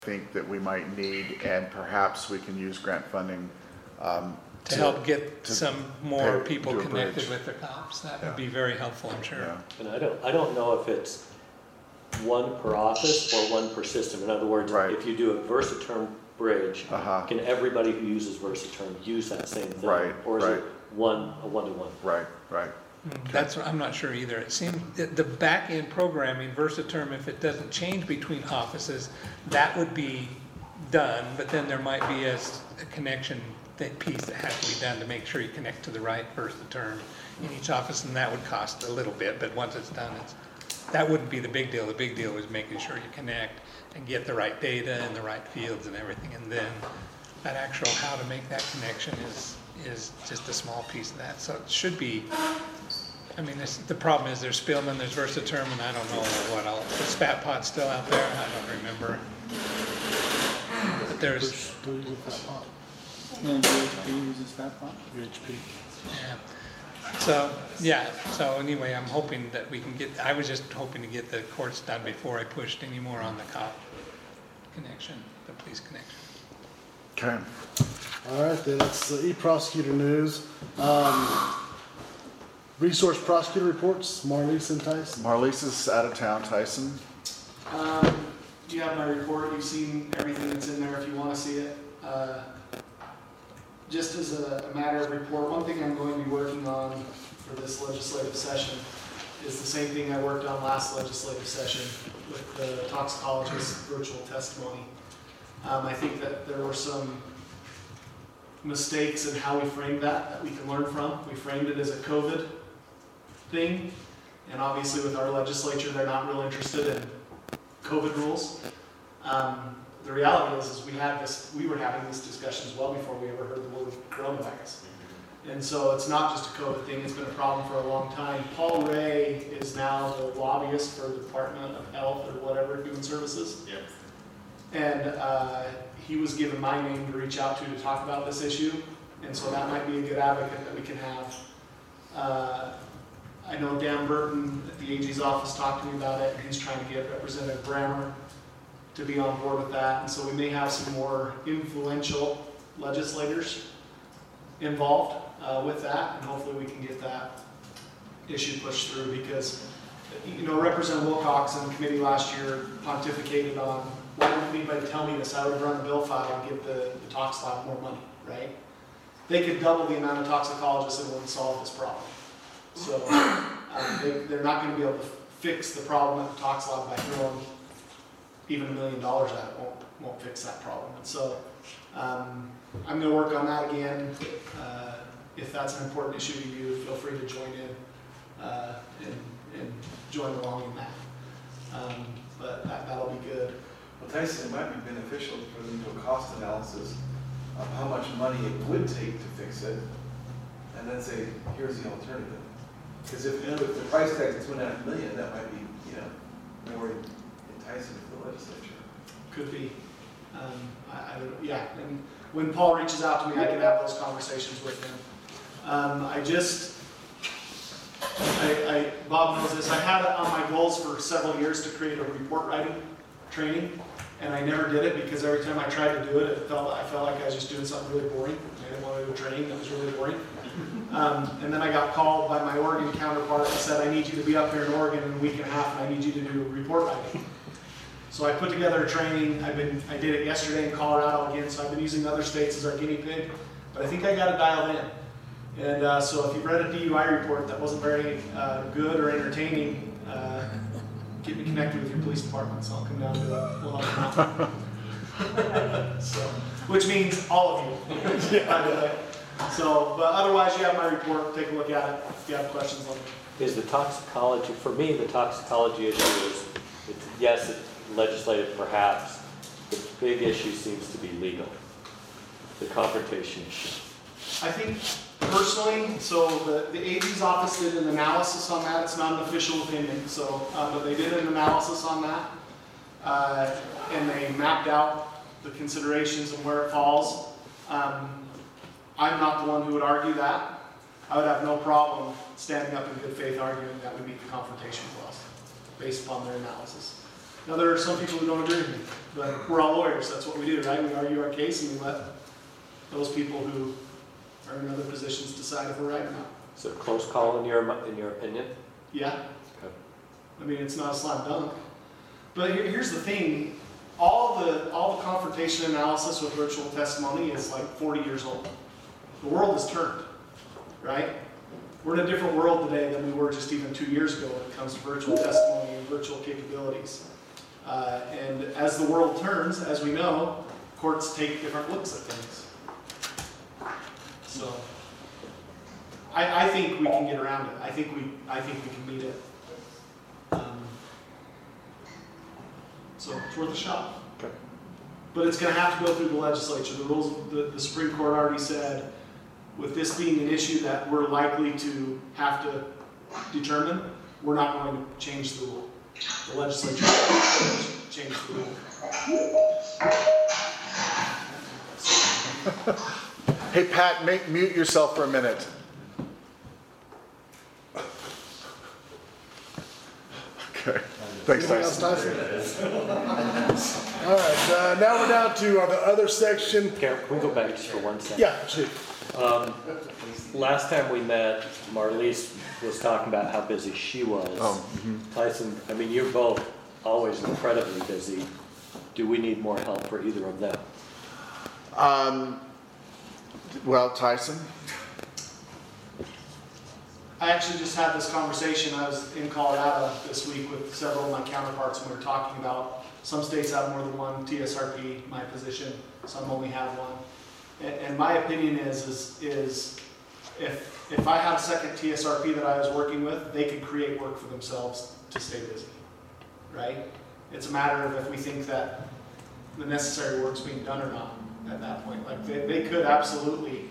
think that we might need, and perhaps we can use grant funding to help get some more people connected bridge with their cops. That would be very helpful, I'm sure. Yeah. And I don't know if it's one per office or one per system. In other words, Right. if you do a Versaterm bridge, can everybody who uses Versaterm use that same thing? Right, Or is right. it a one-to-one? Right, right. That's what I'm not sure either. It seems that the back end programming, Versaterm, if it doesn't change between offices, that would be done, but then there might be a connection piece that has to be done to make sure you connect to the right Versaterm in each office, and that would cost a little bit, but once it's done, that wouldn't be the big deal. The big deal is making sure you connect and get the right data and the right fields and everything, and then that actual how to make that connection is just a small piece of that. So it should be, I mean, the problem is there's Spillman, there's Versaterm, and I don't know what else. Is Spat Pot still out there? I don't remember. But there's... Who uses Fat Pot? And VHP uses Fat Pot? VHP. Yeah. So anyway, I'm hoping that we can get, I was just hoping to get the courts done before I pushed any more on the cop connection, the police connection. Okay. All right, then it's e-prosecutor news. Resource prosecutor reports, Marlise and Tyson. Marlise is out of town. Tyson? You have my report. You've seen everything that's in there if you want to see it. Just as a matter of report, one thing I'm going to be working on for this legislative session is the same thing I worked on last legislative session with the toxicologist virtual testimony. I think that there were some mistakes in how we framed that we can learn from. We framed it as a COVID thing, and obviously with our legislature, they're not real interested in COVID rules. The reality is we were having these discussions well before we ever heard the word coronavirus. And so it's not just a COVID thing, it's been a problem for a long time. Paul Ray is now the lobbyist for the Department of Health or whatever, Human Services. Yep. And he was given my name to reach out to talk about this issue. And so that might be a good advocate that we can have. I know Dan Burton at the AG's office talked to me about it, and he's trying to get Representative Brammer to be on board with that. And so we may have some more influential legislators involved with that, and hopefully we can get that issue pushed through, because Representative Wilcox in the committee last year pontificated on, why didn't anybody tell me this? I would run a bill file and give the tox lab more money, right? They could double the amount of toxicologists and it wouldn't solve this problem. So they're not going to be able to fix the problem at the tox lab by throwing even $1 million at it. Won't fix that problem. And so I'm going to work on that again. If that's an important issue to you, feel free to join in and join along in that. But that'll be good. Well, Tyson, it might be beneficial for them to do a cost analysis of how much money it would take to fix it, and then say, here's the alternative. Because if the price tag is $2.5 million, that might be, more enticing for the legislature. Could be. Yeah. And when Paul reaches out to me, I can have those conversations with him. Bob knows this. I had it on my goals for several years to create a report writing training, and I never did it because every time I tried to do it, I felt like I was just doing something really boring. I didn't want to do a training that was really boring. And then I got called by my Oregon counterpart and said, I need you to be up here in Oregon in a week and a half, and I need you to do report writing. So I put together a training. I did it yesterday in Colorado again, so I've been using other states as our guinea pig, but I think I got it dialed in. And so if you've read a DUI report that wasn't very good or entertaining, get me connected with your police department, so I'll come down to it. We'll help them out. So, which means all of you. So, but otherwise, you have my report. Take a look at it. If you have questions, let me know. Is the toxicology, for me, the toxicology issue is, yes, it's legislative perhaps, the big issue seems to be legal, the confrontation issue. I think personally, so the AG's office did an analysis on that. It's not an official opinion, so but they did an analysis on that, and they mapped out the considerations and where it falls. I'm not the one who would argue that. I would have no problem standing up in good faith arguing that would meet the confrontation clause based upon their analysis. Now, there are some people who don't agree with me, but we're all lawyers, that's what we do, right? We argue our case and we let those people who are in other positions decide if we're right or not. Is it a close call in your opinion? Yeah, Okay. I mean, it's not a slam dunk. But here's the thing, all the confrontation analysis with virtual testimony is like 40 years old. The world has turned, right? We're in a different world today than we were just even 2 years ago when it comes to virtual testimony and virtual capabilities. And as the world turns, as we know, courts take different looks at things. So, I think we can get around it. I think we can meet it. So it's worth a shot. Okay. But it's going to have to go through the legislature. The rules, the Supreme Court already said, with this being an issue that we're likely to have to determine, we're not going to change the rule. The legislature will change the rule. Hey, Pat, mute yourself for a minute. Okay, thanks, Anything else, Tyson. Tyson? All right, now we're down to the other section. Can we go back just for 1 second? Yeah, shoot. Last time we met, Marlise was talking about how busy she was. Oh, Tyson, I mean, you're both always incredibly busy. Do we need more help for either of them? Well, Tyson? I actually just had this conversation. I was in Colorado this week with several of my counterparts, and we were talking about some states have more than one TSRP, my position, some only have one. And my opinion is if I had a second TSRP that I was working with, they could create work for themselves to stay busy, right? It's a matter of if we think that the necessary work's being done or not at that point. Like they could absolutely,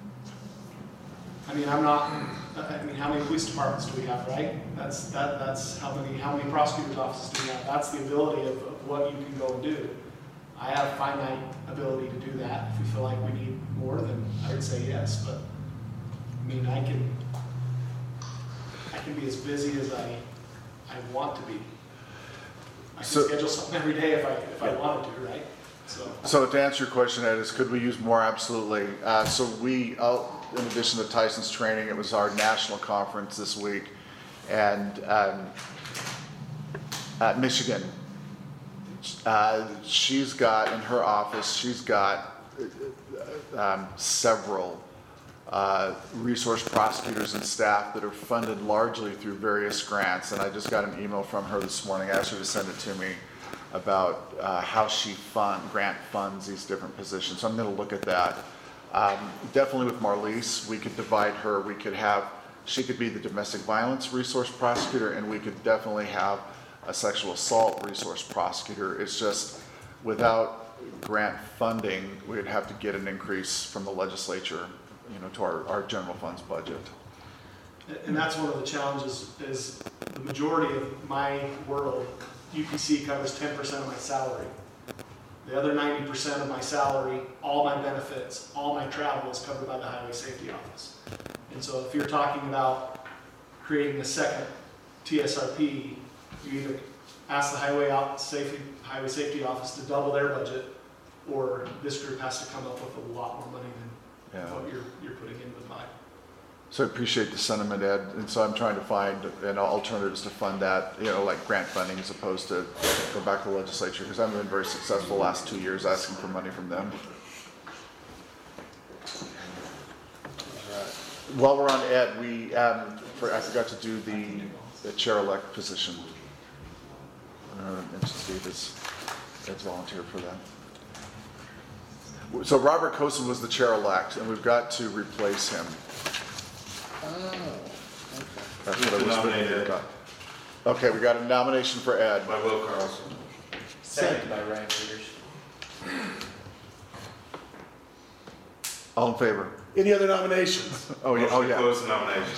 I mean, how many police departments do we have, right? That's how many prosecutors' offices do we have? That's the ability of what you can go and do. I have finite ability to do that. If we feel like we need more, then I would say yes. But I mean, I can be as busy as I want to be. I can schedule something every day if I wanted to, right? So to answer your question, Ed, is could we use more? Absolutely. So we, in addition to Tyson's training, it was our national conference this week, and Michigan. She's got in her office. She's got several resource prosecutors and staff that are funded largely through various grants. And I just got an email from her this morning. I asked her to send it to me about how she grant funds these different positions. So I'm going to look at that. Definitely with Marlise, we could divide her. She could be the domestic violence resource prosecutor, and we could definitely have a sexual assault resource prosecutor. It's just without grant funding, we'd have to get an increase from the legislature, to our general funds budget. And that's one of the challenges is the majority of my world, UPC covers 10% of my salary. The other 90% of my salary, all my benefits, all my travel is covered by the Highway Safety Office. And so if you're talking about creating a second TSRP, you either ask the Highway Safety Office to double their budget, or this group has to come up with a lot more money than what you're putting in with mine. So I appreciate the sentiment, Ed, and so I'm trying to find alternatives to fund that, like grant funding as opposed to go back to the legislature, because I've been very successful the last 2 years asking for money from them. While we're on Ed, I forgot to do the chair-elect position. And Steve has volunteered for that. So Robert Cosin was the chair-elect, and we've got to replace him. Oh, okay. That's what I was thinking about. Okay, we got a nomination for Ed. By Will Carlson. Second by Ryan Peters. All in favor? Any other nominations? Oh, yeah. Motion to close the nomination.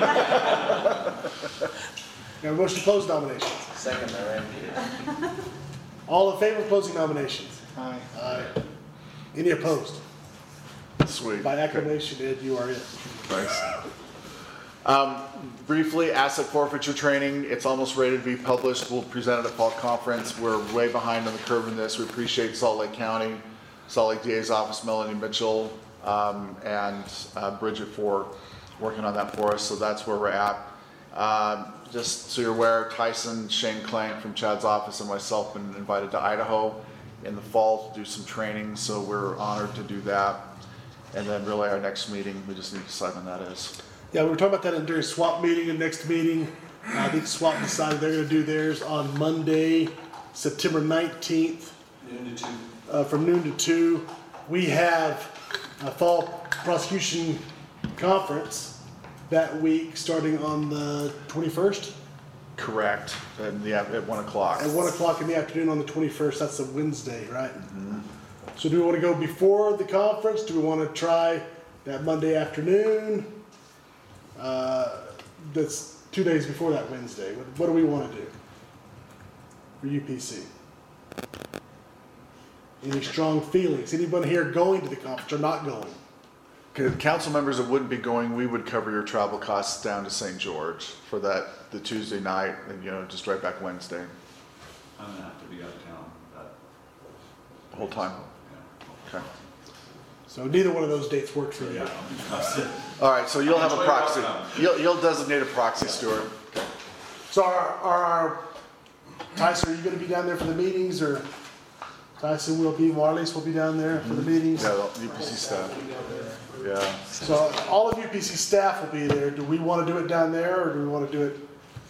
Now, motion to close nominations. Second by Ryan Peters. All in favor of closing nominations? Aye. Aye. Any opposed? Sweet. By acclamation, Ed, you are in. Thanks. Briefly, asset forfeiture training, it's almost ready to be published. We'll present it at fall conference. We're way behind on the curve in this. We appreciate Salt Lake County, Salt Lake DA's office, Melanie Mitchell, and Bridget for working on that for us. So that's where we're at. Just so you're aware, Tyson, Shane Clank from Chad's office and myself been invited to Idaho in the fall to do some training. So we're honored to do that. And then really our next meeting, we just need to decide when that is. Yeah, we were talking about that during swap meeting and next meeting. I think swap decided they're gonna do theirs on Monday, September 19th, Noon to 2. from noon to 2. We have a fall prosecution conference that week, starting on the 21st. Correct. And yeah, at 1 o'clock. At 1 o'clock in the afternoon on the 21st, that's a Wednesday, right? So do we wanna go before the conference? Do we wanna try that Monday afternoon? That's 2 days before that Wednesday. What do we wanna do for UPC? Any strong feelings? Anybody here going to the conference or not going? Okay, council members that wouldn't be going, we would cover your travel costs down to St. George for the Tuesday night, and just right back Wednesday, I'm gonna have to be out of town that, the whole time. yeah. Okay. So neither one of those dates work for you. All right, so you'll have a Enjoy proxy. your You'll designate a proxy, Stuart. Okay. So Tyson, are you gonna be down there for the meetings, or Tyson will be, Marlies will be down there for the meetings? Yeah, the UPC staff. Yeah. So all of UPC staff will be there. Do we wanna do it down there, or do we wanna do it?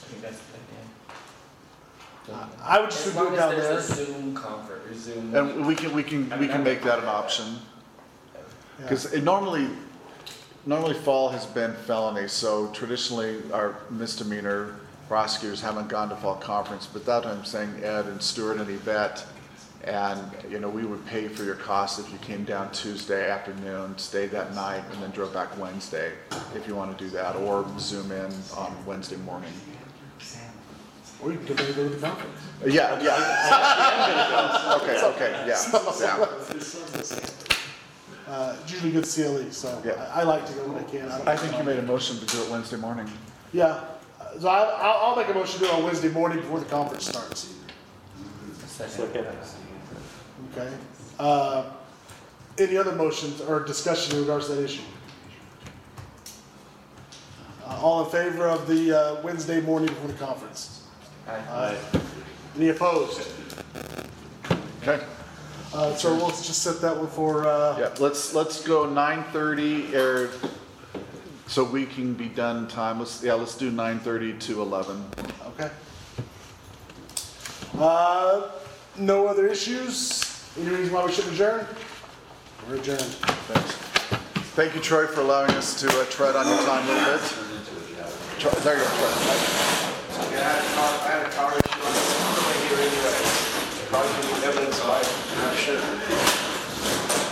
I would just do it down there. As long as there's a Zoom conference, or Zoom. And we can make that an option. Because normally fall has been felony, so traditionally our misdemeanor prosecutors haven't gone to fall conference, but that I'm saying Ed and Stuart and Yvette, and we would pay for your costs if you came down Tuesday afternoon, stayed that night, and then drove back Wednesday, if you want to do that, or Zoom in on Wednesday morning. Or you can go to the conference. Yeah. Okay, yeah. It's usually good CLE, so Yeah. I like to go when I can. I think you made a motion to do it Wednesday morning. Yeah, so I'll make a motion to do it on Wednesday morning before the conference starts. Second. Okay. Any other motions or discussion in regards to that issue? All in favor of the Wednesday morning before the conference? Aye. Any opposed? Okay. So we'll just set that one for, Yeah, let's go 9:30, or so we can be done in time. Let's do 9:30 to 11. okay. No other issues? Any reason why we shouldn't adjourn? We're adjourned. Thanks. Thank you, Troy, for allowing us to tread on your time a little bit. There you go, Troy. Yeah, I had a car issue on the way here anyway. Probably evidence